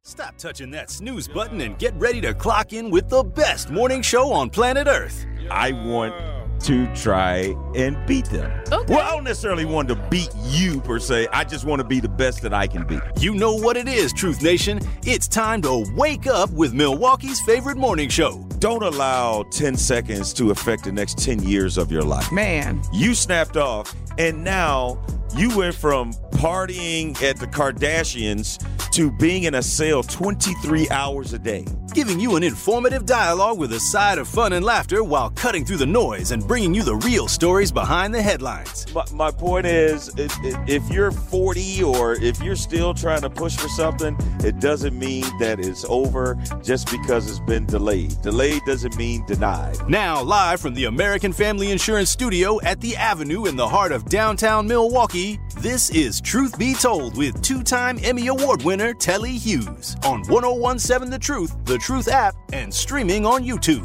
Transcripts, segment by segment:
Stop touching that snooze button and get ready to clock in with the best morning show on planet Earth. I want to try and beat them. Okay. Well, I don't necessarily want to beat you per se. I just want to be the best that I can be. You know what it is, Truth Nation. It's time to wake up with Milwaukee's favorite morning show. Don't allow 10 seconds to affect the next 10 years of your life. Man. You snapped off, and now you went from partying at the Kardashians to being in a cell 23 hours a day. Giving you an informative dialogue with a side of fun and laughter while cutting through the noise and bringing you the real stories behind the headlines. My point is, if you're 40 or if you're still trying to push for something, it doesn't mean that it's over just because it's been delayed. Delayed doesn't mean denied. Now, live from the American Family Insurance Studio at the Avenue in the heart of downtown Milwaukee, this is Truth Be Told with two-time Emmy Award winner Telly Hughes on 1017 The Truth, The Truth app, and streaming on YouTube.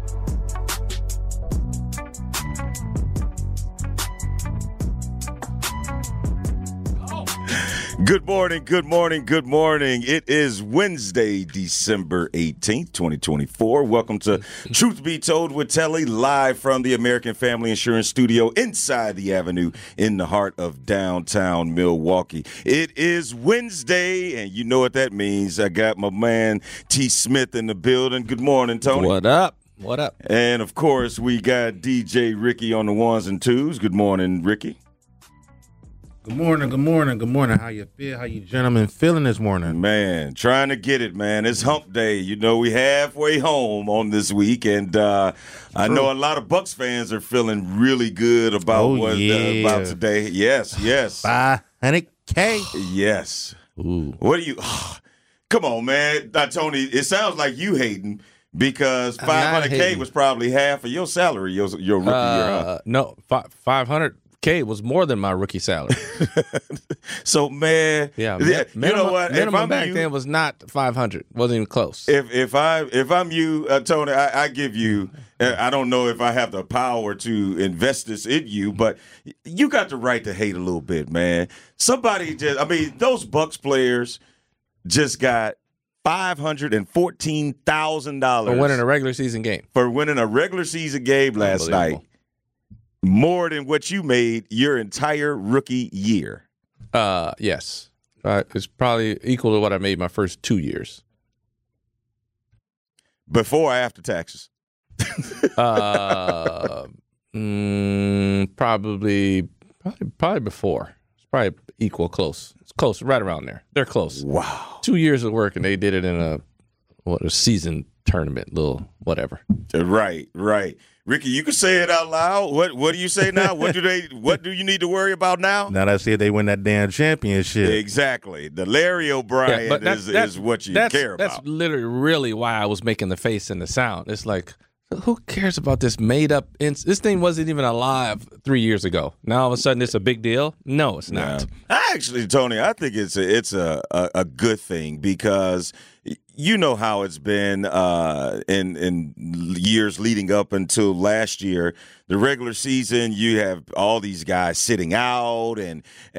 Good morning, good morning, good morning. It is Wednesday, December 18th, 2024. Welcome to Truth Be Told with Telly, live from the American Family Insurance Studio inside the Avenue in the heart of downtown Milwaukee. It is Wednesday, and you know what that means. I got my man T. Smith in the building. Good morning, Tony. What up? What up? And, of course, we got DJ Ricky on the ones and twos. Good morning, Ricky. Good morning, good morning, good morning. How you feel? How you gentlemen feeling this morning? Man, trying to get it, man. It's hump day. You know, we halfway home on this week, and I know a lot of Bucks fans are feeling really good about about today. Yes. 500K. Yes. Ooh. What do you come on, man. Now, Tony, it sounds like you hating because 500K was probably half of your salary your rookie year, huh? No, 500K was more than my rookie salary. So, man, Yeah, you know what? Minimum back then was not 500. Wasn't even close. If I'm you, Tony, I give you. I don't know if I have the power to invest this in you, but you got the right to hate a little bit, man. Those Bucks players just got $514,000 for winning a regular season game. Last night. More than what you made your entire rookie year. Yes. It's probably equal to what I made my first 2 years. Before or after taxes? Probably before. It's probably equal, close. It's close, right around there. They're close. Wow. 2 years of work, and they did it in a season tournament, little whatever. Right. Ricky, you can say it out loud. What do you say now? What do you need to worry about now? Now that's it. They win that damn championship. Exactly. The Larry O'Brien is what you care about. That's literally really why I was making the face and the sound. It's like, who cares about this made up? This thing wasn't even alive 3 years ago. Now all of a sudden it's a big deal? No, it's not. Actually, Tony, I think it's a good thing because you know how it's been in years leading up until last year. The regular season, you have all these guys sitting out and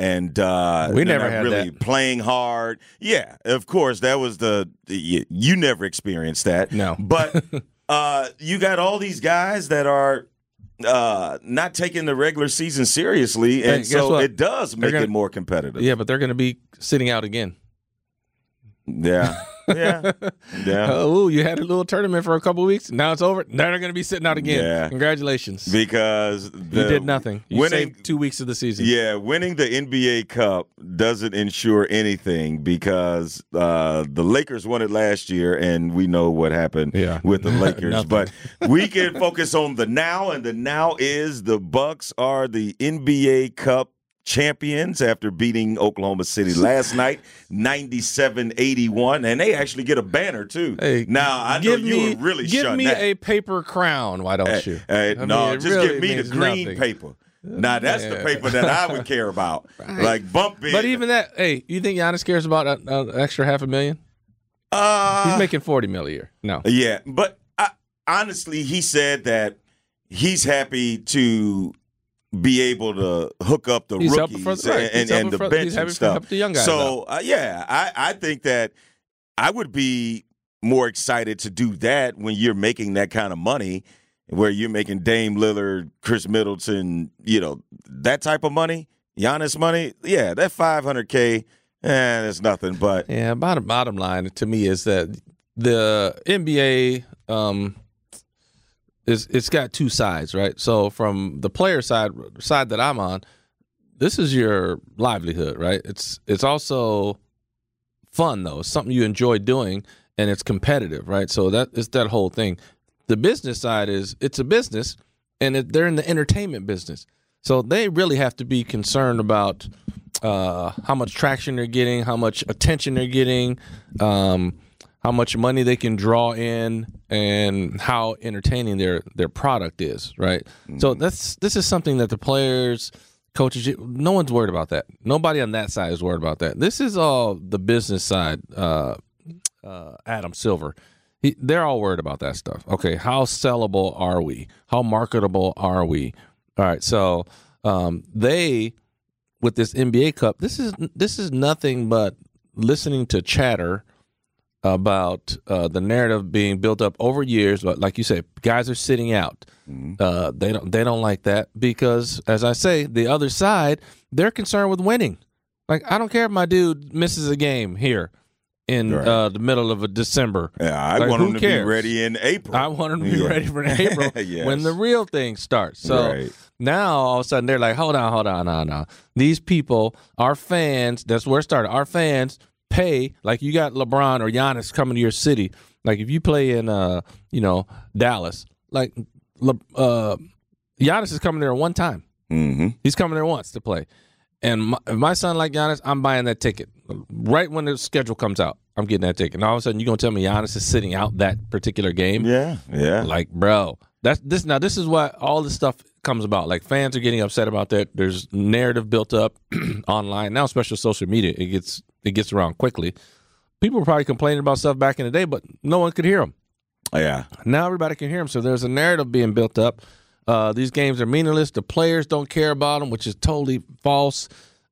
we never had really that. Playing hard. Yeah, of course, that was you never experienced that. No, but you got all these guys that are not taking the regular season seriously, and so it does make it more competitive. Yeah, but they're going to be sitting out again. Yeah. Oh, you had a little tournament for a couple of weeks. Now it's over. Now they're going to be sitting out again. Yeah. Because you did nothing. You saved 2 weeks of the season. Yeah, winning the NBA Cup doesn't ensure anything because the Lakers won it last year, and we know what happened with the Lakers. But we can focus on the now, and the now is the Bucks are the NBA Cup champions after beating Oklahoma City last night, 97-81, and they actually get a banner too. Hey, now I know you were really give shutting me that. a paper crown. Why don't you? Just really give me the green nothing. paper. Now that's the paper that I would care about. Right. Like bump it. But even that, you think Giannis cares about an extra $500,000? He's making $40 million a year. No. Yeah, but honestly, he said that he's happy to be able to hook up the rookies and the bench and stuff. The young guys so, I think that I would be more excited to do that when you're making that kind of money, where you're making Dame Lillard, Chris Middleton, that type of money, Giannis money. Yeah, that $500K, it's nothing. But yeah, bottom line to me is that the NBA it's got two sides, right? So from the player side that I'm on, this is your livelihood, right? It's also fun though. It's something you enjoy doing, and it's competitive, right? So it's that whole thing. The business side it's a business, and they're in the entertainment business. So they really have to be concerned about how much traction they're getting, how much attention they're getting, how much money they can draw in, and how entertaining their product is, right? Mm-hmm. So this is something that the players, coaches, no one's worried about that. Nobody on that side is worried about that. This is all the business side. Adam Silver, they're all worried about that stuff. Okay, how sellable are we? How marketable are we? All right, so they, with this NBA Cup, this is nothing but listening to chatter about the narrative being built up over years. But like you say, guys are sitting out. Mm-hmm. They don't like that because, as I say, the other side, they're concerned with winning. Like, I don't care if my dude misses a game here in the middle of December. Yeah, I want him to be ready in April. I want him to be ready for April yes. when the real thing starts. So now all of a sudden they're like, hold on. These people, our fans, that's where it started. Our fans pay, like you got LeBron or Giannis coming to your city. Like if you play in Dallas, like Giannis is coming there one time. Mm-hmm. He's coming there once to play. And if my son like Giannis, I'm buying that ticket. Right when the schedule comes out, I'm getting that ticket. And all of a sudden, you're going to tell me Giannis is sitting out that particular game? Yeah. Like, bro, this is what all this stuff comes about. Like, fans are getting upset about that. There's narrative built up online. Now, especially social media, it gets around quickly. People were probably complaining about stuff back in the day, but no one could hear them. Yeah. Now everybody can hear them. So there's a narrative being built up. These games are meaningless. The players don't care about them, which is totally false.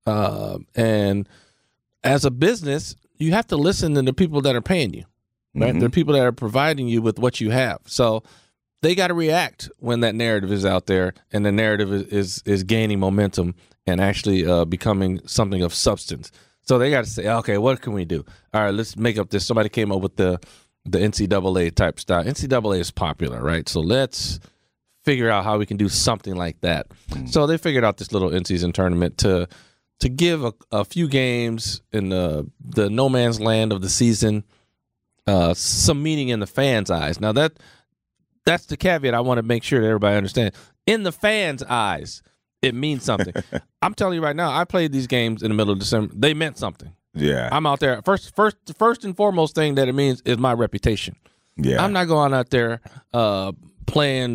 And as a business, you have to listen to the people that are paying you, right? Mm-hmm. The people that are providing you with what you have. So they got to react when that narrative is out there and the narrative is gaining momentum and actually becoming something of substance. So they got to say, okay, what can we do? All right, let's make up this. Somebody came up with the NCAA type style. NCAA is popular, right? So let's figure out how we can do something like that. Mm-hmm. So they figured out this little in-season tournament to give a few games in the no man's land of the season some meaning in the fans' eyes. Now that's the caveat I want to make sure that everybody understands. In the fans' eyes, it means something. I'm telling you right now, I played these games in the middle of December. They meant something. Yeah. I'm out there. First and foremost thing that it means is my reputation. Yeah. I'm not going out there playing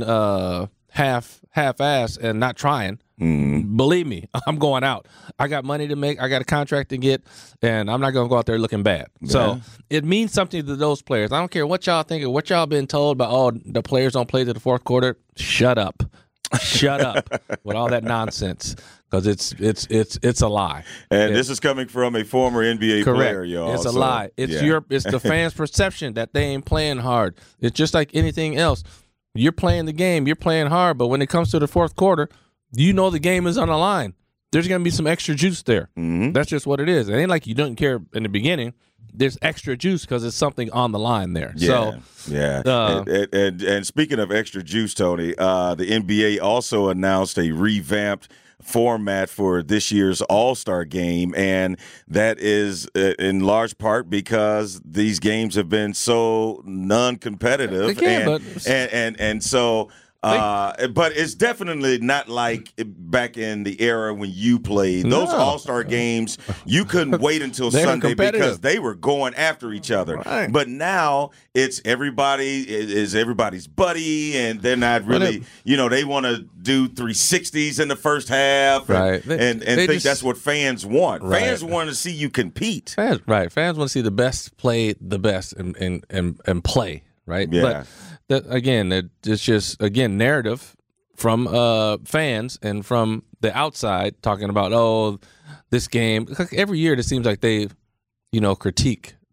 half-ass and not trying. Mm. Believe me, I'm going out. I got money to make. I got a contract to get, and I'm not going to go out there looking bad. Yeah. So it means something to those players. I don't care what y'all think or what y'all been told about, oh, the players don't play to the fourth quarter. Shut up. Shut up with all that nonsense, because it's a lie. And this is coming from a former NBA player, y'all. It's a lie. It's the fans' perception that they ain't playing hard. It's just like anything else. You're playing the game. You're playing hard, but when it comes to the fourth quarter, you know the game is on the line. There's going to be some extra juice there. Mm-hmm. That's just what it is. It ain't like you don't care in the beginning. There's extra juice because it's something on the line there. Yeah, and speaking of extra juice, Tony, the NBA also announced a revamped format for this year's All-Star game, and that is in large part because these games have been so non-competitive, and so. But it's definitely not like back in the era when you played. Those All-Star games, you couldn't wait until Sunday because they were going after each other. Right. But now it's everybody is everybody's buddy, and they're not really, they want to do 360s in the first half, right? And think that's what fans want. Right. Fans want to see you compete. Fans want to see the best play the best and play, right? Yeah. But it's just narrative from fans and from the outside talking about, this game. Every year it seems like they, critique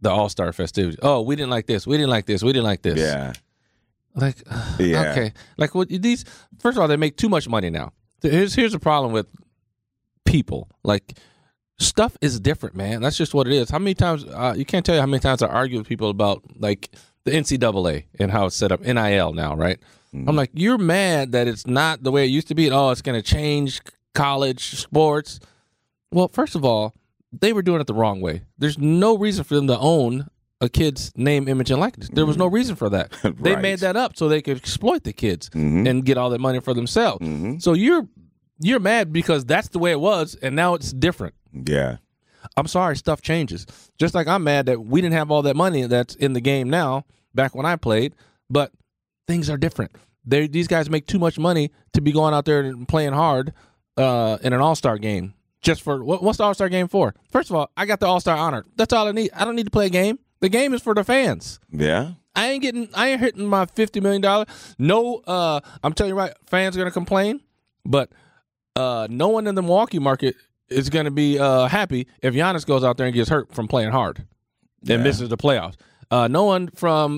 the All-Star festivities. Oh, we didn't like this. We didn't like this. We didn't like this. Yeah. Like, okay. Like, what these? First of all, they make too much money now. Here's the problem with people. Like, stuff is different, man. That's just what it is. How many times? You can't tell you how many times I argue with people about like the NCAA and how it's set up. NIL now, right? I'm like, you're mad that it's not the way it used to be. Oh, it's going to change college sports. Well, first of all, they were doing it the wrong way. There's no reason for them to own a kid's name, image, and likeness. There was no reason for that. Right. They made that up so they could exploit the kids and get all that money for themselves. So you're mad because that's the way it was, and now it's different. Yeah. I'm sorry, stuff changes. Just like I'm mad that we didn't have all that money that's in the game now, back when I played, but things are different. These guys make too much money to be going out there and playing hard in an All-Star game. Just for what's the All-Star game for? First of all, I got the All-Star honor. That's all I need. I don't need to play a game. The game is for the fans. Yeah. I ain't hitting my $50 million. No, I'm telling you right, fans are gonna complain, but no one in the Milwaukee market is gonna be happy if Giannis goes out there and gets hurt from playing hard and misses the playoffs. No one from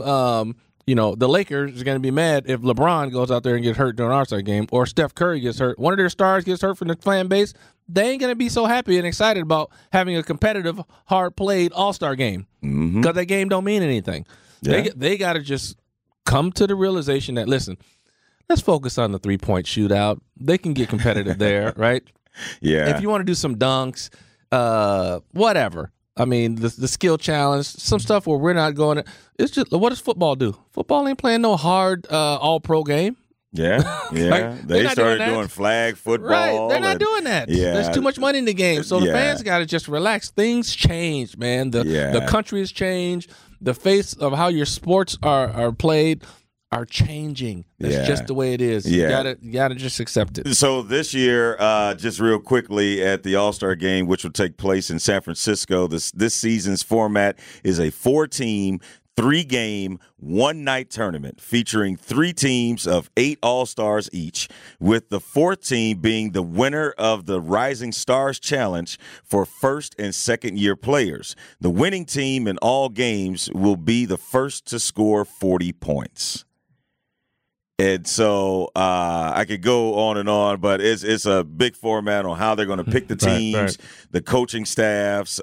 the Lakers is going to be mad if LeBron goes out there and gets hurt during an All-Star game, or Steph Curry gets hurt. One of their stars gets hurt from the fan base. They ain't going to be so happy and excited about having a competitive, hard-played All-Star game because that game don't mean anything. Yeah. They got to just come to the realization that, listen, let's focus on the three-point shootout. They can get competitive there, right? Yeah. If you want to do some dunks, whatever. I mean, the skill challenge, some stuff where we're not going to. It's just, what does football do? Football ain't playing no hard all-pro game. Yeah, yeah. Like, they started doing flag football. Right, they're not doing that. Yeah. There's too much money in the game. So the fans got to just relax. Things change, man. The country has changed. The face of how your sports are played are changing. That's just the way it is. Yeah. You gotta just accept it. So this year, just real quickly at the All-Star game, which will take place in San Francisco, this season's format is a 4-team, 3-game, 1-night tournament featuring 3 teams of 8 All-Stars each, with the 4th team being the winner of the Rising Stars Challenge for first and second-year players. The winning team in all games will be the first to score 40 points. And so I could go on and on, but it's a big format on how they're going to pick the teams, the coaching staffs.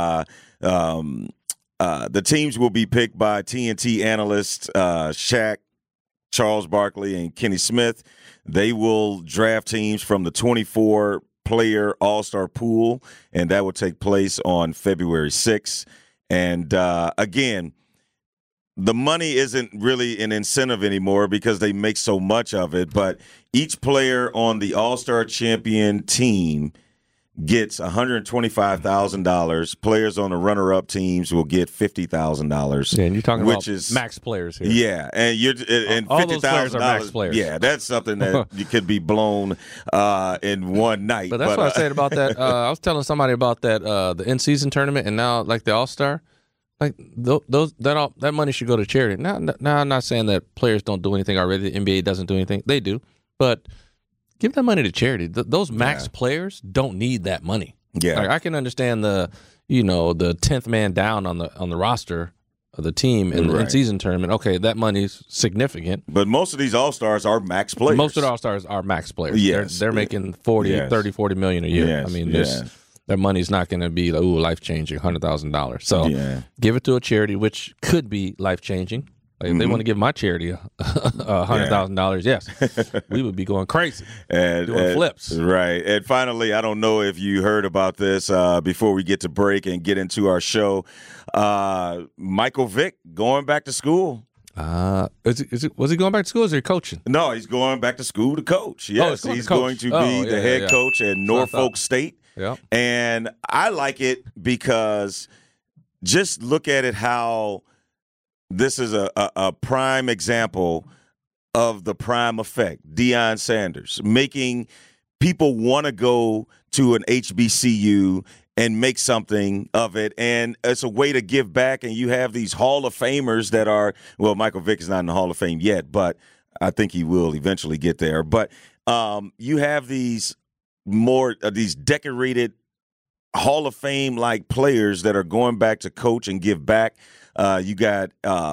The teams will be picked by TNT analysts Shaq, Charles Barkley, and Kenny Smith. They will draft teams from the 24-player All-Star pool, and that will take place on February 6th. And, again, the money isn't really an incentive anymore because they make so much of it, but each player on the All-Star champion team gets $125,000. Players on the runner-up teams will get $50,000. Yeah, and you're talking about max players here. Yeah, and all $50,000 those players are max players. Yeah, that's something that you could be blown in one night. But that's what I said about that. I was telling somebody about that the in-season tournament, and now like the All-Star. Like that money should go to charity. Now, I'm not saying that players don't do anything already. The NBA doesn't do anything. They do, but give that money to charity. Those max players don't need that money. Yeah, like, I can understand the 10th man down on the roster of the team in the in-season tournament. Okay, that money's significant. But most of these All-Stars are max players. Most of the All-Stars are max players. Yes, they're making 40 million a year. Yes. I mean, their money's not going to be like, life-changing, $100,000. So give it to a charity, which could be life-changing. Like, if they want to give my charity $100,000, yes, we would be going crazy, doing flips. Right. And finally, I don't know if you heard about this before we get to break and get into our show. Michael Vick going back to school. Was he going back to school or is he coaching? No, he's going back to school to coach. Yes, he's going to be the head coach at Norfolk State. Yeah. And I like it because just look at it how this is a prime example of the prime effect. Deion Sanders making people want to go to an HBCU and make something of it. And it's a way to give back. And you have these Hall of Famers that are, well, Michael Vick is not in the Hall of Fame yet, but I think he will eventually get there. But you have these decorated Hall of Fame like players that are going back to coach and give back. You got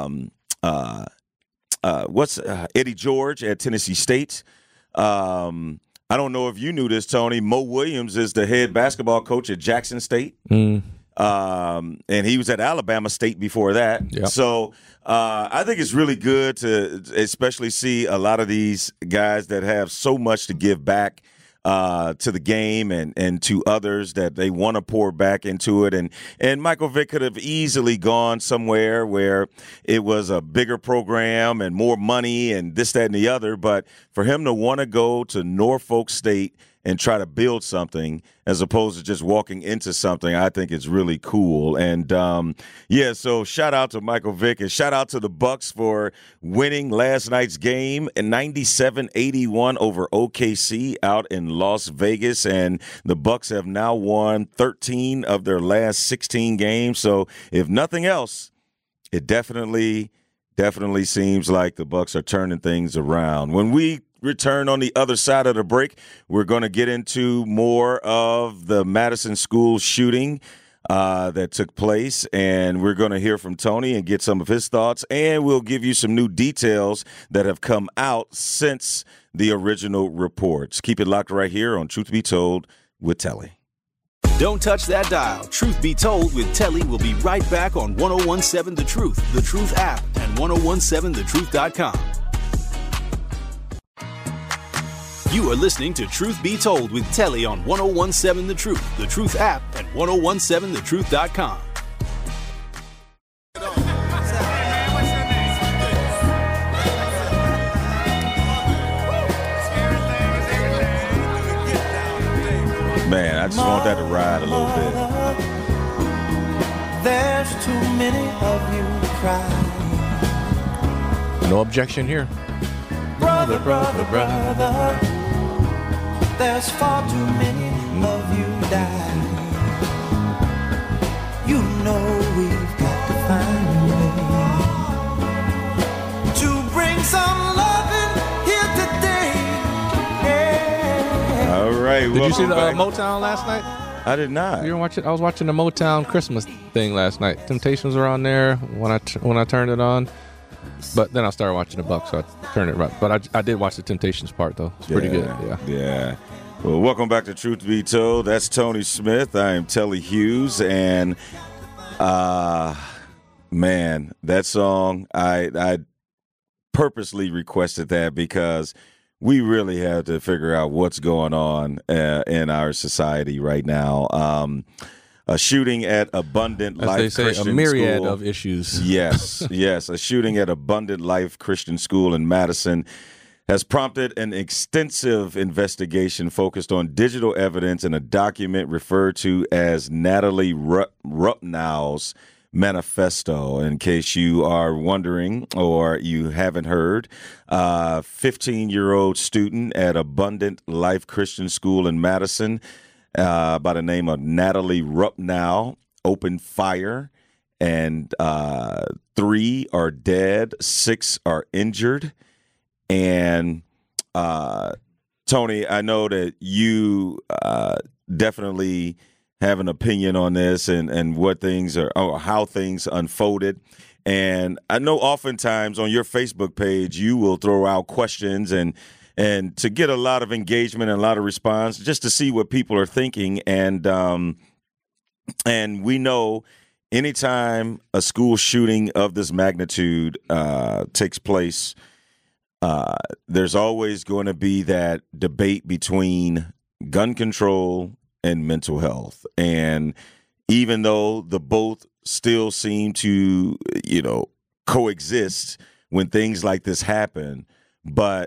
Eddie George at Tennessee State. I don't know if you knew this, Tony. Mo Williams is the head basketball coach at Jackson State. And he was at Alabama State before that. Yep. So I think it's really good to especially see a lot of these guys that have so much to give back to the game and to others that they want to pour back into it. And Michael Vick could have easily gone somewhere where it was a bigger program and more money and this, that, and the other. But for him to want to go to Norfolk State and try to build something as opposed to just walking into something, I think it's really cool. And, so shout out to Michael Vick and shout out to the Bucks for winning last night's game in 97-81 over OKC out in Las Vegas. And the Bucks have now won 13 of their last 16 games. So if nothing else, it definitely seems like the Bucks are turning things around. When we return on the other side of the break, we're going to get into more of the Madison school shooting that took place, and we're going to hear from Tony and get some of his thoughts, and we'll give you some new details that have come out since the original reports. Keep it locked right here on Truth Be Told with Telly. Don't touch that dial. Truth Be Told with Telly will be right back on 1017 The Truth, The Truth app, and 1017thetruth.com. You are listening to Truth Be Told with Telly on 1017 The Truth app, and 1017thetruth.com. Man, I just want that to ride a little bit. There's too many of you crying. No objection here. Brother. There's far too many of you dying. You know we've got to find a way to bring some loving here today. Yeah. All right. Did you see the Motown last night? I did not. You didn't watch it? I was watching the Motown Christmas thing last night. Temptations were on there when I turned it on. But then I started watching the Bucks, so I turned it right. But I did watch the Temptations part, though. It's pretty good. Yeah. Well, welcome back to Truth Be Told. That's Tony Smith. I am Telly Hughes. And, man, that song, I purposely requested that because we really have to figure out what's going on in our society right now. A shooting at Abundant Life Christian School. As they say, a myriad of issues. Yes. A shooting at Abundant Life Christian School in Madison has prompted an extensive investigation focused on digital evidence in a document referred to as Natalie Rupnow's manifesto. In case you are wondering or you haven't heard, 15-year-old student at Abundant Life Christian School in Madison by the name of Natalie Rupnow opened fire, and 3 are dead, 6 are injured. And Tony, I know that you definitely have an opinion on this and what things are, or how things unfolded. And I know oftentimes on your Facebook page you will throw out questions and to get a lot of engagement and a lot of response, just to see what people are thinking. And we know anytime a school shooting of this magnitude takes place, there's always going to be that debate between gun control and mental health. And even though the both still seem to, coexist when things like this happen, but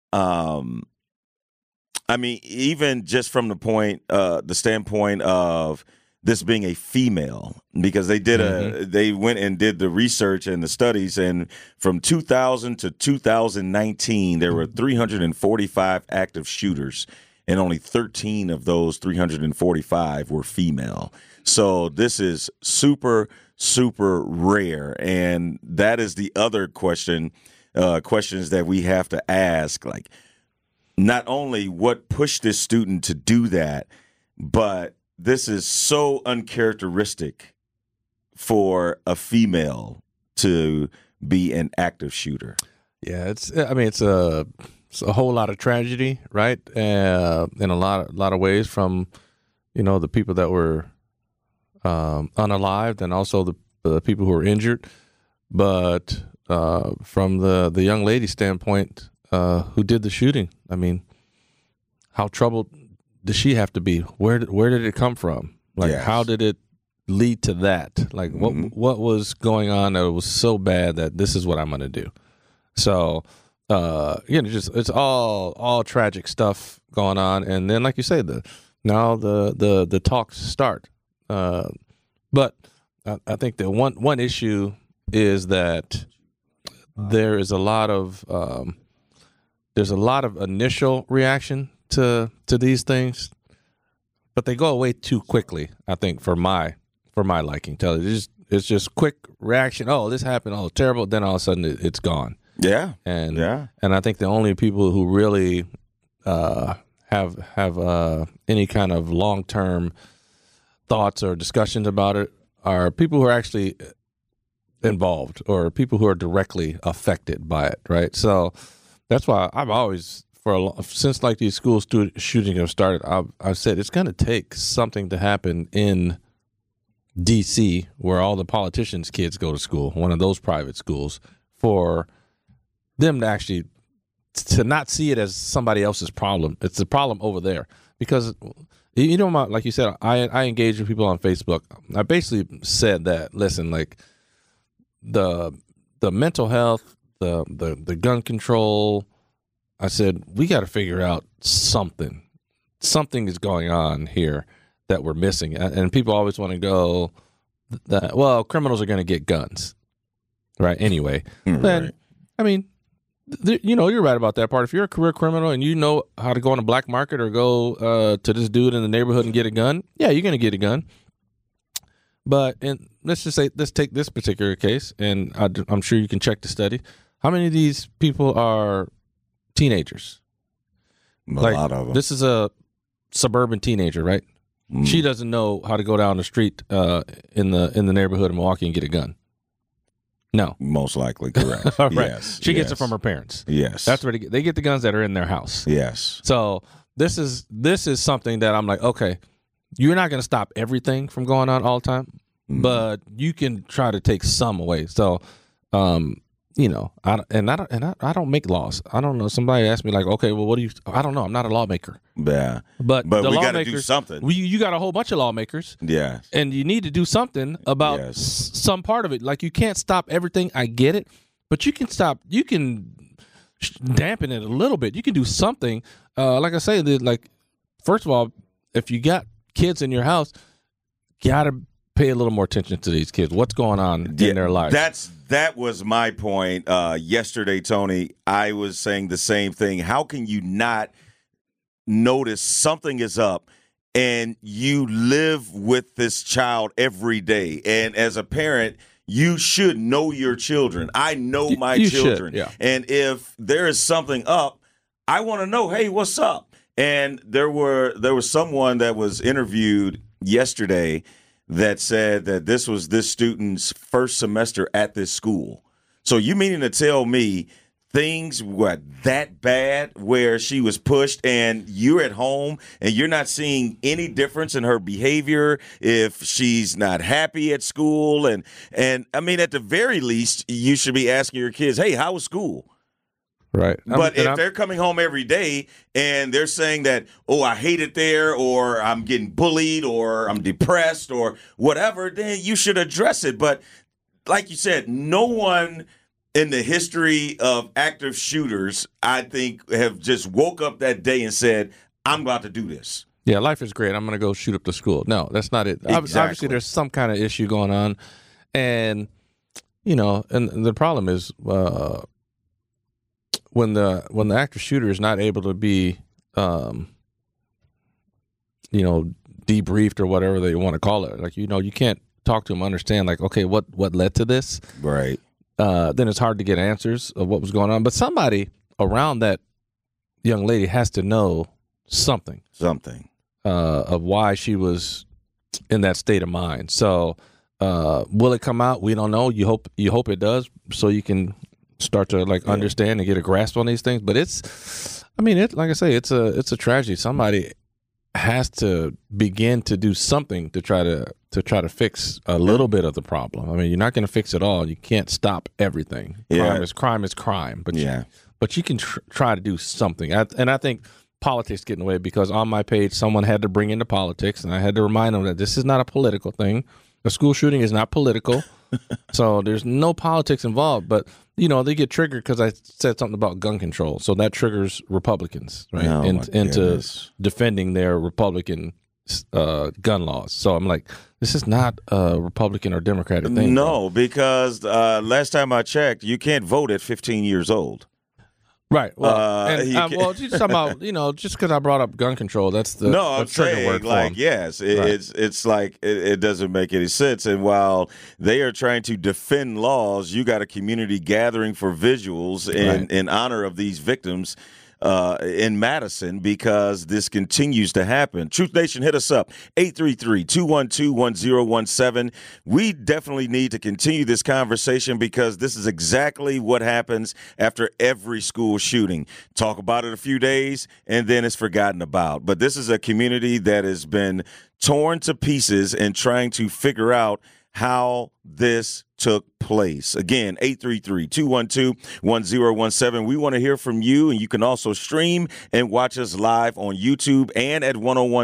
even just from the standpoint of this being a female, because they did they went and did the research and the studies, and from 2000 to 2019, there were 345 active shooters, and only 13 of those 345 were female. So this is super, super rare, and that is the other questions that we have to ask, like not only what pushed this student to do that, but this is so uncharacteristic for a female to be an active shooter. Yeah, it's a whole lot of tragedy, right? In a lot of ways, from the people that were unalived and also the people who were injured. But from the young lady's standpoint, who did the shooting, I mean, how troubled does she have to be? Where did it come from? Like, yes. How did it lead to that? Like, what was going on that was so bad that this is what I'm going to do? So, it's all tragic stuff going on, and then, like you say, the talks start. But I think that one issue is that there is a lot of initial reaction to these things, but they go away too quickly. I think for my liking, it's just quick reaction. Oh, this happened. Oh, terrible. Then all of a sudden it's gone. Yeah, and I think the only people who really have any kind of long-term thoughts or discussions about it are people who are actually involved or people who are directly affected by it, right? So that's why I've always, since like these school shootings have started, I've said it's going to take something to happen in D.C., where all the politicians' kids go to school, one of those private schools, for them to actually to not see it as somebody else's problem. It's the problem over there. Because, like you said, I engage with people on Facebook. I basically said that, listen, like the mental health, the gun control, I said, we got to figure out something. Something is going on here that we're missing. And people always want to go that, well, criminals are going to get guns, right? Anyway, then, I mean, you're right about that part. If you're a career criminal and you know how to go on a black market or go to this dude in the neighborhood and get a gun, yeah, you're going to get a gun. But let's take this particular case, and I'm sure you can check the study. How many of these people are teenagers? A lot of them. This is a suburban teenager, right? She doesn't know how to go down the street in the neighborhood in Milwaukee and get a gun. No, most likely correct. Right. Yes, she gets it from her parents. Yes, that's where they get the guns that are in their house. Yes. So this is something that I'm like, okay, you're not going to stop everything from going on all the time, but you can try to take some away. So, I don't make laws. I don't know. Somebody asked me like, okay, well, what do you? I don't know. I'm not a lawmaker. Yeah, but we got to do something. You got a whole bunch of lawmakers. Yeah, and you need to do something about some part of it. Like, you can't stop everything. I get it, but you can stop. You can dampen it a little bit. You can do something. Like I say, first of all, if you got kids in your house, gotta pay a little more attention to these kids. What's going on in their lives? That was my point yesterday, Tony. I was saying the same thing. How can you not notice something is up and you live with this child every day? And as a parent, you should know your children. I know my children. Should, yeah. And if there is something up, I want to know, hey, what's up? And there was someone that was interviewed yesterday that said that this was this student's first semester at this school. So you meaning to tell me things were that bad where she was pushed and you're at home and you're not seeing any difference in her behavior if she's not happy at school? And I mean, at the very least, you should be asking your kids, hey, how was school? Right. But if they're coming home every day and they're saying that, oh, I hate it there, or I'm getting bullied, or I'm depressed, or whatever, then you should address it. But like you said, no one in the history of active shooters, I think, have just woke up that day and said, I'm about to do this. Yeah, life is great. I'm going to go shoot up the school. No, that's not it. Exactly. Obviously, there's some kind of issue going on. And, and the problem is when the active shooter is not able to be, debriefed or whatever they want to call it, like, you can't talk to them, understand, like, okay, what led to this? Right. Then it's hard to get answers of what was going on. But somebody around that young lady has to know something. of why she was in that state of mind. So will it come out? We don't know. You hope it does, so you can start to understand and get a grasp on these things. But like I say, it's a tragedy. Somebody has to begin to do something to try to fix a little bit of the problem. I mean, you're not going to fix it all. You can't stop everything. Crime is crime. But you can try to do something. And I think politics get in the way, because on my page someone had to bring into politics, and I had to remind them that this is not a political thing. A school shooting is not political. So there's no politics involved. But they get triggered because I said something about gun control. So that triggers Republicans, right, into defending their Republican gun laws. So I'm like, this is not a Republican or Democratic thing. No, because last time I checked, you can't vote at 15 years old. Right. Well, you're talking about, just because I brought up gun control, that's the trigger word for them. Yes, it's like it doesn't make any sense. And while they are trying to defend laws, you got a community gathering for visuals in honor of these victims in Madison, because this continues to happen. Truth Nation, hit us up, 833-212-1017. We definitely need to continue this conversation, because this is exactly what happens after every school shooting. Talk about it a few days, and then it's forgotten about. But this is a community that has been torn to pieces and trying to figure out how this took place. Again, 833-212-1017. We want to hear from you, and you can also stream and watch us live on YouTube and at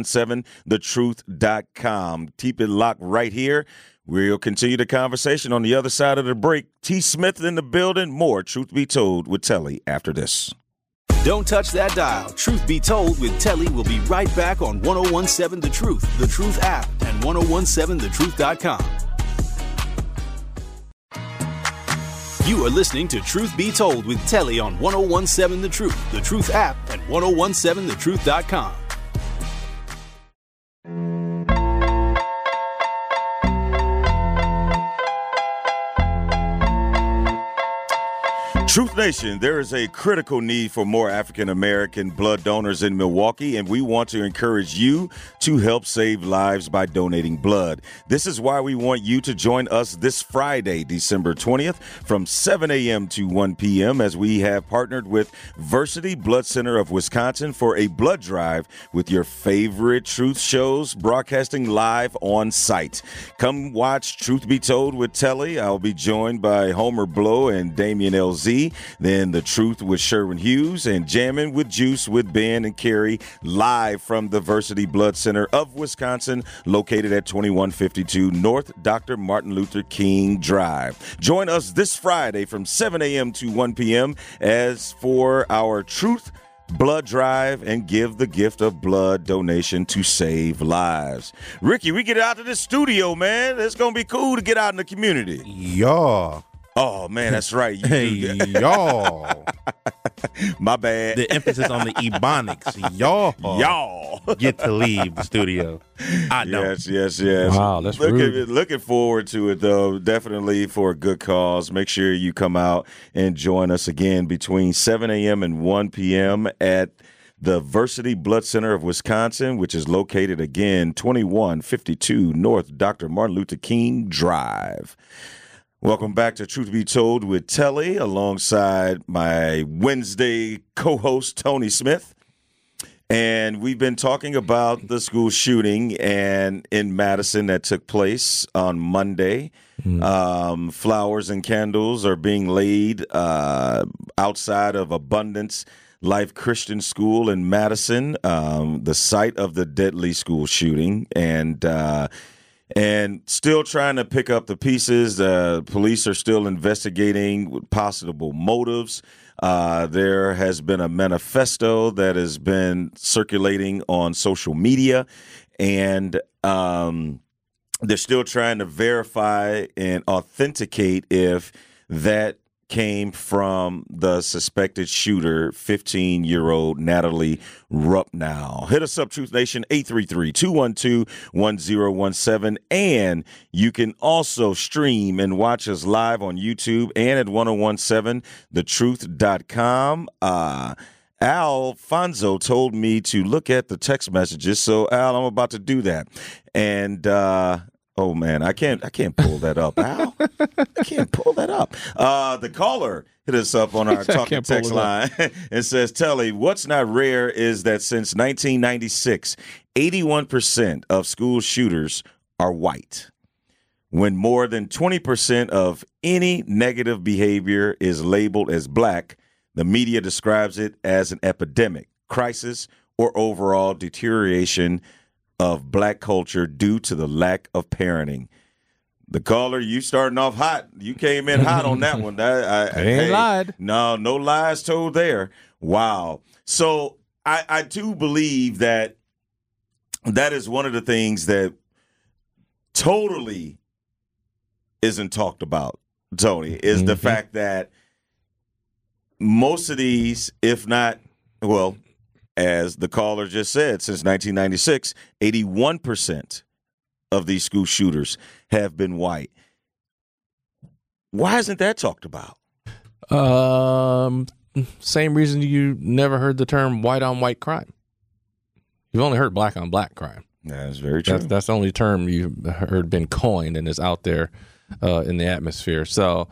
1017thetruth.com. Keep it locked right here. We'll continue the conversation on the other side of the break. T. Smith in the building. More Truth Be Told with Telly after this. Don't touch that dial. Truth Be Told with Telly will be right back on 1017 The Truth, The Truth app, and 1017thetruth.com. You are listening to Truth Be Told with Telly on 1017 The Truth app, and 1017thetruth.com. Truth Nation, there is a critical need for more African-American blood donors in Milwaukee, and we want to encourage you to help save lives by donating blood. This is why we want you to join us this Friday, December 20th, from 7 a.m. to 1 p.m. as we have partnered with Versity Blood Center of Wisconsin for a blood drive with your favorite truth shows broadcasting live on site. Come watch Truth Be Told with Telly. I'll be joined by Homer Blow and Damian LZ. Then The Truth with Sherwin Hughes, and Jammin' with Juice with Ben and Carrie, live from the Versity Blood Center of Wisconsin, located at 2152 North Dr. Martin Luther King Drive. Join us this Friday from 7 a.m. to 1 p.m. as for our Truth Blood Drive, and give the gift of blood donation to save lives. Ricky, we get out to the studio, man. It's going to be cool to get out in the community. Yeah. Oh, man, that's right. Y'all. My bad. The emphasis on the ebonics. Y'all get to leave the studio. I don't. Yes. Wow, that's rude. Looking forward to it, though. Definitely for a good cause. Make sure you come out and join us again between 7 a.m. and 1 p.m. at the Versity Blood Center of Wisconsin, which is located, again, 2152 North Dr. Martin Luther King Drive. Welcome back to Truth Be Told with Telly, alongside my Wednesday co-host, Tony Smith. And we've been talking about the school shooting in Madison that took place on Monday. Flowers and candles are being laid outside of Abundance Life Christian School in Madison, the site of the deadly school shooting. And still trying to pick up the pieces. Police are still investigating possible motives. There has been a manifesto that has been circulating on social media, and they're still trying to verify and authenticate if that came from the suspected shooter, 15-year-old Natalie Rupnow. Hit us up, Truth Nation, 833-212-1017. And you can also stream and watch us live on YouTube and at 1017thetruth.com. Alfonso told me to look at the text messages, so Al, I'm about to do that. And oh man, I can't pull that up, Al. I can't pull that up. The caller hit us up on our talking text line and says, "Telly, what's not rare is that since 1996, 81% of school shooters are white. When more than 20% of any negative behavior is labeled as black, the media describes it as an epidemic, crisis, or overall deterioration of black culture due to the lack of parenting." The caller, you starting off hot. You came in hot on that one. I ain't lied. No lies told there. Wow. So I do believe that is one of the things that totally isn't talked about, Tony, is the fact that most of these, if not, well, as the caller just said, since 1996, 81% of these school shooters have been white. Why isn't that talked about? Same reason you never heard the term white on white crime. You've only heard black on black crime. That's very true. That's the only term you've heard been coined and is out there in the atmosphere. So,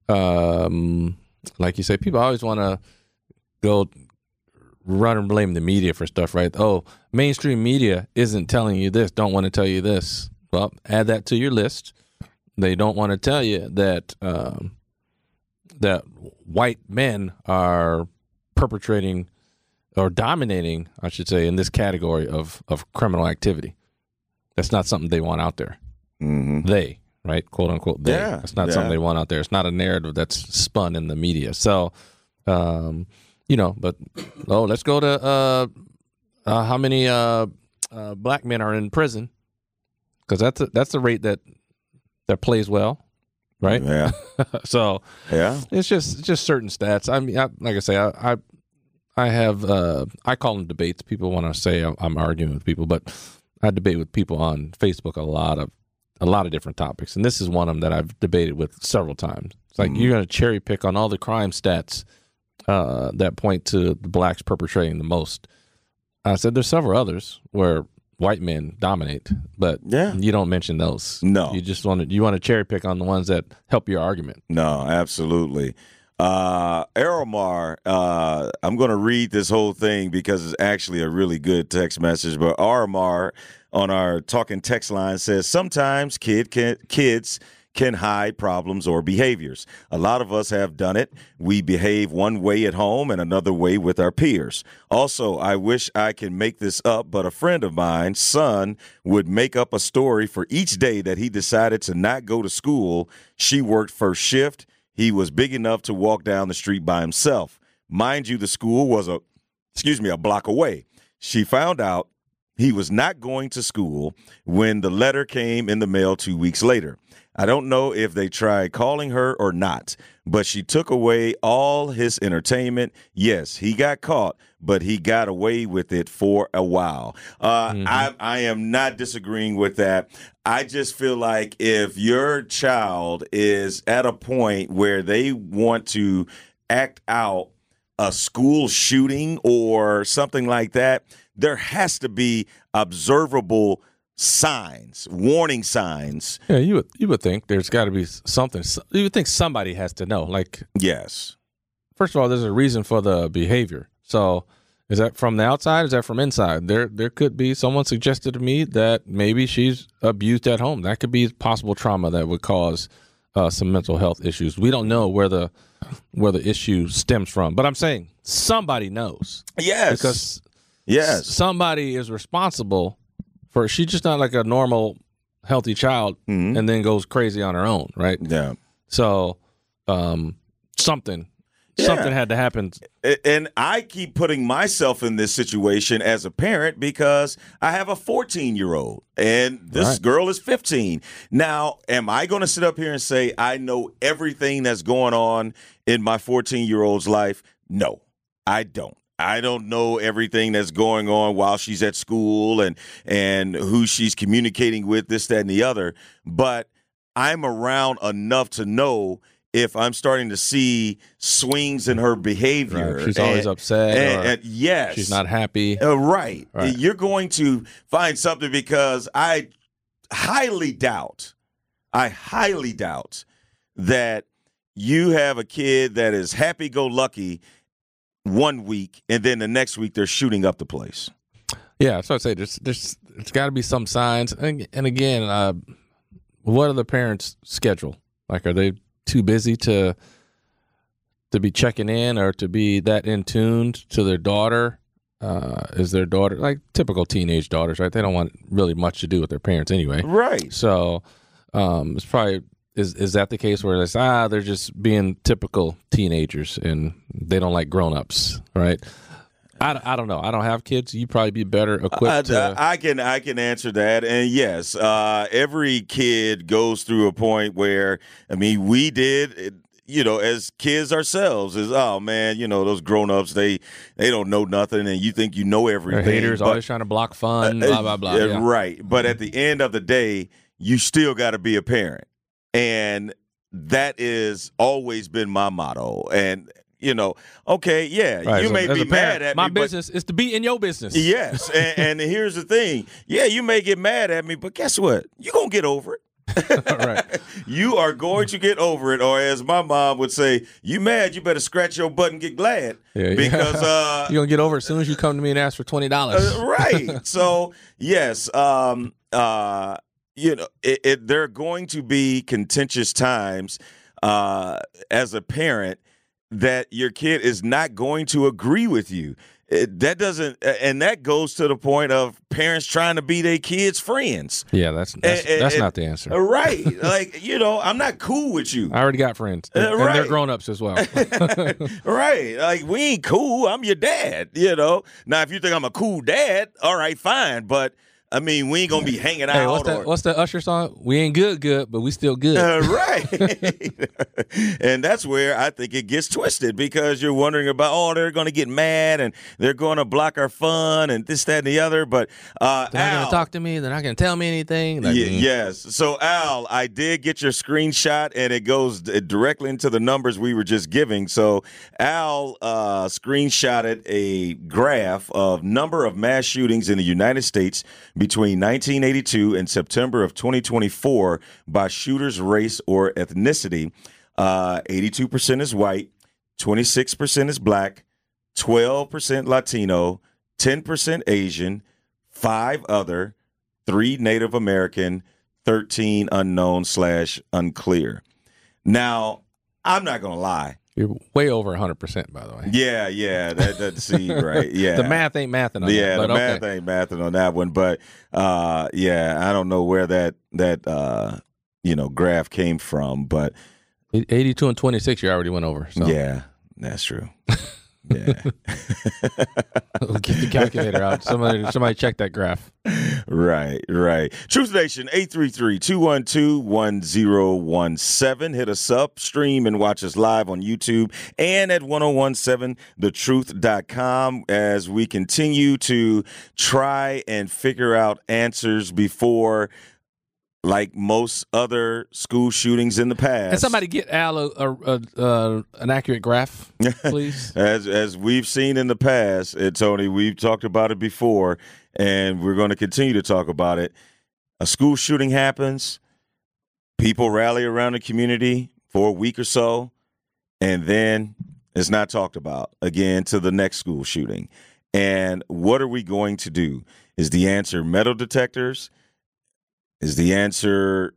like you say, people always want to go run and blame the media for stuff, right? Oh, mainstream media isn't telling you this, don't want to tell you this. Well, add that to your list. They don't want to tell you that that white men are perpetrating or dominating, I should say, in this category of criminal activity. That's not something they want out there. Mm-hmm. They, right? Quote unquote, they. Yeah, That's not something they want out there. It's not a narrative that's spun in the media. So, but, let's go to how many black men are in prison, because that's a rate that plays well, right? Yeah. So, yeah, it's just certain stats. I mean, like I say, I call them debates. People want to say I'm arguing with people, but I debate with people on Facebook a lot of different topics, and this is one of them that I've debated with several times. It's like you're going to cherry pick on all the crime stats that point to the blacks perpetrating the most. I said there's several others where white men dominate, but you don't mention those. No, you just want to cherry pick on the ones that help your argument. No, absolutely. Aramar, I'm going to read this whole thing because it's actually a really good text message. But Aramar on our talking text line says sometimes kids can hide problems or behaviors. A lot of us have done it. We behave one way at home and another way with our peers. Also, I wish I can make this up, but a friend of mine's son would make up a story for each day that he decided to not go to school. She worked first shift. He was big enough to walk down the street by himself. Mind you, the school was a block away. She found out he was not going to school when the letter came in the mail 2 weeks later. I don't know if they tried calling her or not, but she took away all his entertainment. Yes, he got caught, but he got away with it for a while. I am not disagreeing with that. I just feel like if your child is at a point where they want to act out a school shooting or something like that, there has to be observable signs, warning signs. Yeah, you would think there's got to be something. You would think somebody has to know. Like, yes. First of all, there's a reason for the behavior. So, is that from the outside? Is that from inside? There could be someone suggested to me that maybe she's abused at home. That could be possible trauma that would cause some mental health issues. We don't know where the issue stems from, but I'm saying somebody knows. Yes, because somebody is responsible. She's just not like a normal, healthy child and then goes crazy on her own, right? Yeah. So something had to happen. And I keep putting myself in this situation as a parent because I have a 14-year-old and this girl is 15. Now, am I going to sit up here and say I know everything that's going on in my 14-year-old's life? No, I don't. I don't know everything that's going on while she's at school and who she's communicating with, this, that, and the other. But I'm around enough to know if I'm starting to see swings in her behavior. Right. She's always upset. And yes. She's not happy. Right. You're going to find something, because I highly doubt that you have a kid that is happy-go-lucky one week, and then the next week they're shooting up the place. Yeah, so I'd say there's got to be some signs. And again, what are the parents' schedule? Like, are they too busy to be checking in or to be that in tuned to their daughter? Is their daughter, like typical teenage daughters, right? They don't want really much to do with their parents anyway. Right. So it's probably, is that the case where it's, they're just being typical teenagers and they don't like grown-ups, right? I don't know. I don't have kids. You probably be better equipped. I can answer that. And yes, every kid goes through a point where, I mean, we did, as kids ourselves, is, oh man, those grown-ups, they don't know nothing, and you think you know everything. They're haters, always trying to block fun, blah, blah, blah. Yeah. Right. But at the end of the day, you still got to be a parent. And that has always been my motto. And okay, yeah, right, you may be mad at me. My business is to be in your business. Yes, and here's the thing. Yeah, you may get mad at me, but guess what? You're going to get over it. Right. You are going to get over it. Or as my mom would say, you mad, you better scratch your butt and get glad. Yeah, because you're going to get over it as soon as you come to me and ask for $20. Right. So, yes, there are going to be contentious times as a parent that your kid is not going to agree with you. That goes to the point of parents trying to be their kids' friends. Yeah, that's not the answer. Right. Like, I'm not cool with you. I already got friends. And they're grown-ups as well. Right. Like, we ain't cool. I'm your dad, Now, if you think I'm a cool dad, all right, fine. But I mean, we ain't going to be hanging out. Hey, what's that Usher song? We ain't good, but we still good. Right. And that's where I think it gets twisted, because you're wondering about, they're going to get mad and they're going to block our fun and this, that, and the other. But they're not going to talk to me. They're not going to tell me anything. Yes. So, Al, I did get your screenshot, and it goes directly into the numbers we were just giving. So, Al screenshotted a graph of number of mass shootings in the United States between 1982 and September of 2024 by shooters' race or ethnicity. 82% is white, 26% is black, 12% Latino, 10% Asian, 5 other, 3 Native American, 13 unknown/unclear. Now, I'm not going to lie. You're way over 100%, by the way. Yeah, that see, right, yeah. The math ain't mathing on that. Yeah, the math ain't mathing on that one, but I don't know where that graph came from, but 82 and 26, you already went over. So. Yeah, that's true. Yeah. Get the calculator out. Somebody check that graph. Right. Truth Nation, 833-212-1017. Hit us up, stream, and watch us live on YouTube and at 1017thetruth.com as we continue to try and figure out answers before, like most other school shootings in the past. And somebody get Al an accurate graph, please. As we've seen in the past, Tony, we've talked about it before, and we're going to continue to talk about it. A school shooting happens, people rally around the community for a week or so, and then it's not talked about again to the next school shooting. And what are we going to do? Is the answer metal detectors? Is the answer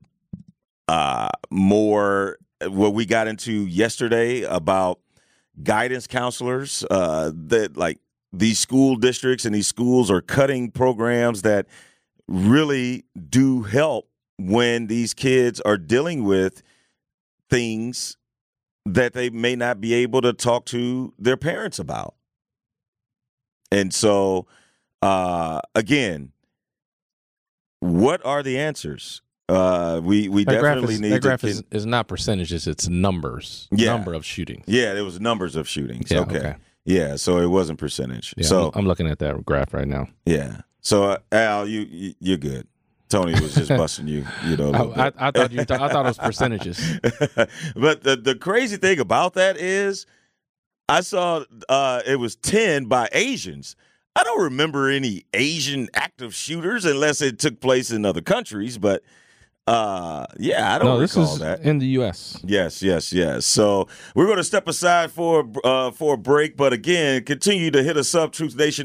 more what we got into yesterday about guidance counselors, that like these school districts and these schools are cutting programs that really do help when these kids are dealing with things that they may not be able to talk to their parents about. And so, again, what are the answers? We definitely need. That graph is not percentages; it's numbers. Yeah. Number of shootings. Yeah, it was numbers of shootings. Yeah, okay. Yeah, so it wasn't percentage. Yeah, so I'm looking at that graph right now. Yeah. So Al, you're good. Tony was just busting you. You know, I thought I thought it was percentages. But the crazy thing about that is, I saw it was 10 by Asians. I don't remember any Asian active shooters unless it took place in other countries, but I don't recall that. In the U.S. Yes. So we're going to step aside for a break, but again, continue to hit us up, Truth Nation,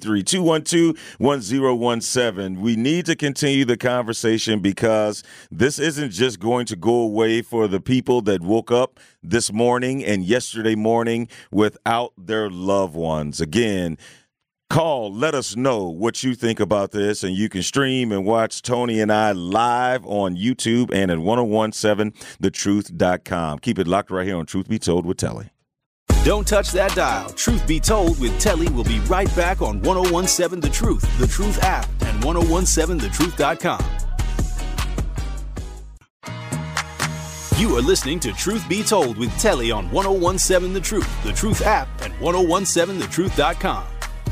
833-212-1017. We need to continue the conversation because this isn't just going to go away for the people that woke up this morning and yesterday morning without their loved ones. Again, call, let us know what you think about this, and you can stream and watch Tony and I live on YouTube and at 1017thetruth.com. Keep it locked right here on Truth Be Told with Telly. Don't touch that dial. Truth Be Told with Telly will be right back on 1017 The Truth app, and 1017thetruth.com. You are listening to Truth Be Told with Telly on 1017 The Truth app, and 1017thetruth.com.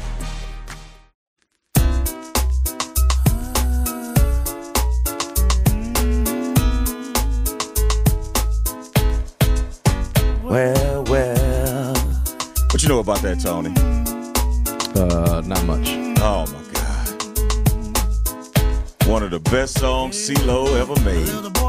Well. What you know about that, Tony? Not much. Oh, my God. One of the best songs CeeLo ever made.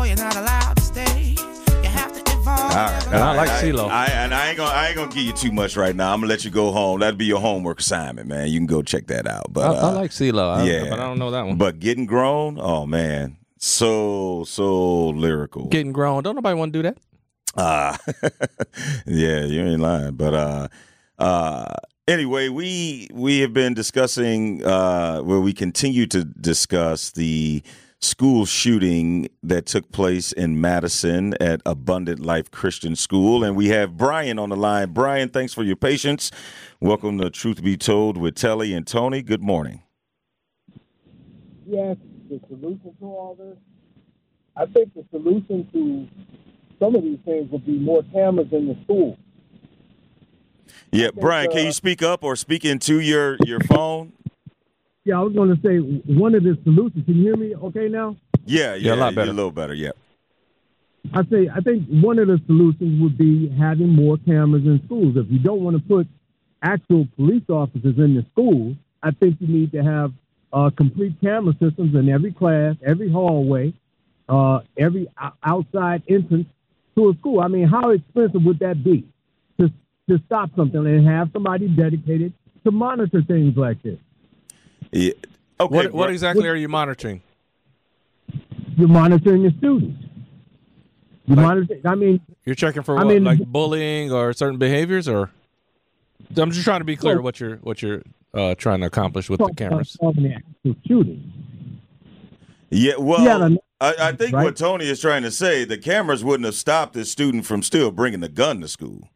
All right. I like CeeLo. I ain't gonna give you too much right now. I'm gonna let you go home. That'll be your homework assignment, man. You can go check that out. But I like CeeLo. But I don't know that one. But Getting Grown, oh man, so lyrical. Getting Grown. Don't nobody want to do that. Yeah, you ain't lying. But anyway, we have been discussing we continue to discuss the school shooting that took place in Madison at Abundant Life Christian School, and we have Brian on the line. Brian, thanks for your patience. Welcome to Truth Be Told with Telly and Tony. Good morning. Yes, the solution to all this, I think the solution to some of these things would be more cameras in the school. Yeah, Brian, can you speak up or speak into your phone? Yeah, I was going to say one of the solutions. Can you hear me okay now? Yeah, a lot better. A little better, yeah. I think one of the solutions would be having more cameras in schools. If you don't want to put actual police officers in the school, I think you need to have complete camera systems in every class, every hallway, every outside entrance to a school. I mean, how expensive would that be to stop something and have somebody dedicated to monitor things like this? Yeah. Okay. What exactly are you monitoring? You're monitoring the students. You're checking for like bullying or certain behaviors, or I'm just trying to be clear what you're trying to accomplish with the cameras. Shooting. Yeah, well, I think what Tony is trying to say, the cameras wouldn't have stopped this student from still bringing the gun to school.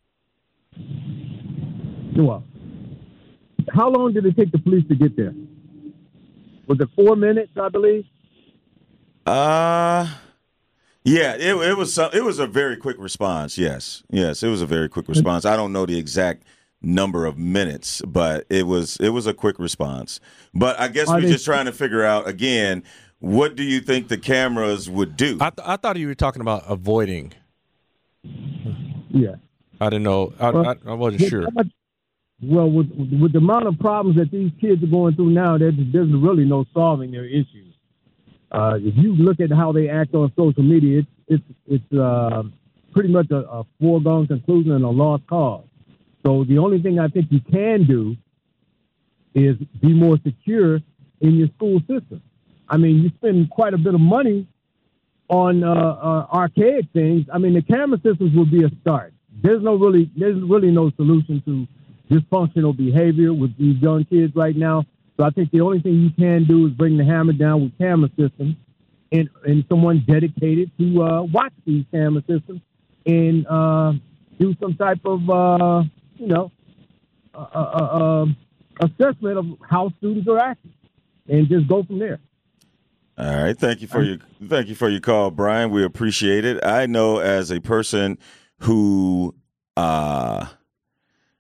Well, how long did it take the police to get there? Was it 4 minutes, I believe? Yeah, it was a very quick response. Yes, it was a very quick response. I don't know the exact number of minutes, but it was a quick response. But I guess we're just trying to figure out again, what do you think the cameras would do? I thought you were talking about avoiding. Yeah, I didn't know. I wasn't sure. Well, with the amount of problems that these kids are going through now, there's really no solving their issues. If you look at how they act on social media, it's pretty much a foregone conclusion and a lost cause. So the only thing I think you can do is be more secure in your school system. I mean, you spend quite a bit of money on archaic things. I mean, the camera systems would be a start. There's really no solution to dysfunctional behavior with these young kids right now. So I think the only thing you can do is bring the hammer down with camera systems and someone dedicated to watch these camera systems and do some type of, assessment of how students are acting and just go from there. All right. Thank you for your call, Brian. We appreciate it. I know as a person who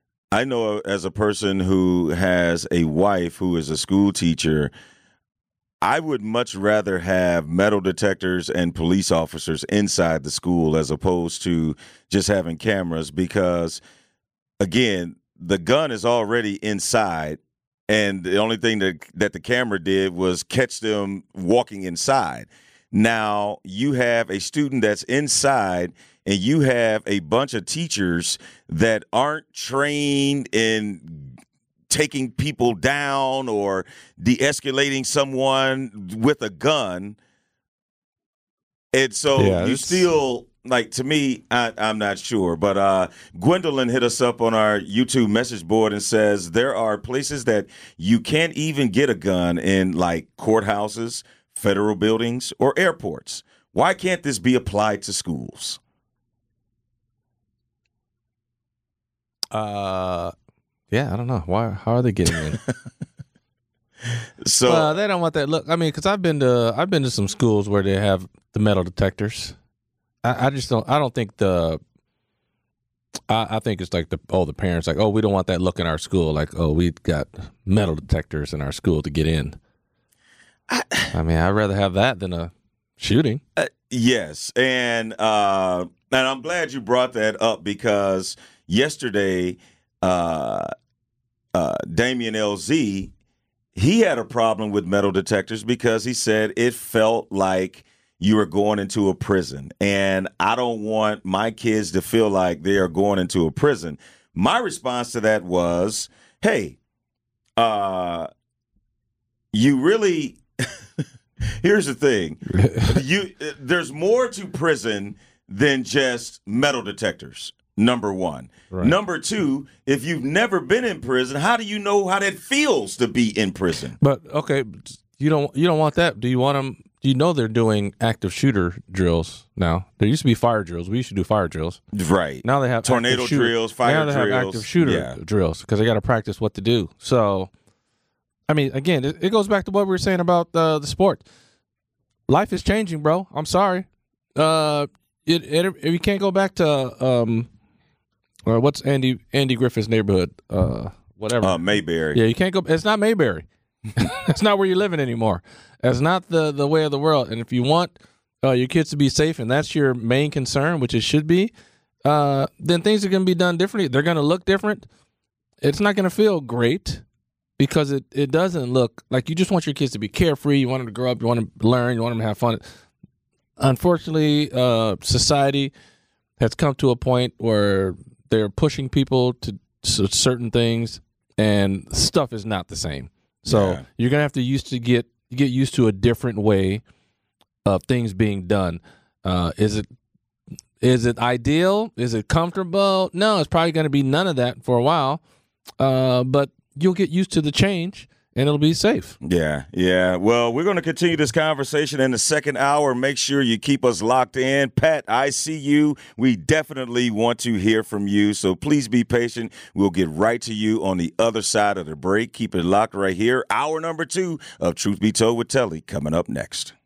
has a wife who is a school teacher, I would much rather have metal detectors and police officers inside the school as opposed to just having cameras because, again, the gun is already inside, and the only thing that the camera did was catch them walking inside. Now you have a student that's inside, and you have a bunch of teachers that aren't trained in taking people down or de-escalating someone with a gun. And so you still, like, to me, I'm not sure. But Gwendolyn hit us up on our YouTube message board and says there are places that you can't even get a gun in, like courthouses, federal buildings, or airports. Why can't this be applied to schools? Yeah, I don't know. How are they getting in? So they don't want that look. I mean, because I've been to some schools where they have the metal detectors. I just don't. I don't think I think it's like the parents like, oh, we don't want that look in our school. Like, oh, we got metal detectors in our school to get in. I mean, I'd rather have that than a shooting. Yes, and I'm glad you brought that up because yesterday, Damian LZ, he had a problem with metal detectors because he said it felt like you were going into a prison, and I don't want my kids to feel like they are going into a prison. My response to that was, hey, you really here's the thing. There's more to prison than just metal detectors, number one. Right. Number two, if you've never been in prison, how do you know how that feels to be in prison? But, okay, you don't want that. Do you want them? Do you know they're doing active shooter drills now? There used to be fire drills. We used to do fire drills. Right. Now they have tornado drills, fire drills. Now they have active shooter drills because they got to practice what to do. So, I mean, again, it goes back to what we were saying about the sport. Life is changing, bro. I'm sorry. You can't go back to what's Andy Griffith's neighborhood? Whatever. Mayberry. Yeah, you can't go. It's not Mayberry. It's not where you're living anymore. That's not the way of the world. And if you want your kids to be safe, and that's your main concern, which it should be, then things are going to be done differently. They're going to look different. It's not going to feel great because it doesn't look like you just want your kids to be carefree. You want them to grow up. You want them to learn. You want them to have fun. Unfortunately, society has come to a point where they're pushing people to certain things, and stuff is not the same. So you're gonna have to get used to a different way of things being done. Is it ideal? Is it comfortable? No, it's probably going to be none of that for a while. But you'll get used to the change, and it'll be safe. Yeah. Well, we're going to continue this conversation in the second hour. Make sure you keep us locked in. Pat, I see you. We definitely want to hear from you, so please be patient. We'll get right to you on the other side of the break. Keep it locked right here. Hour number 2 of Truth Be Told with Telly coming up next.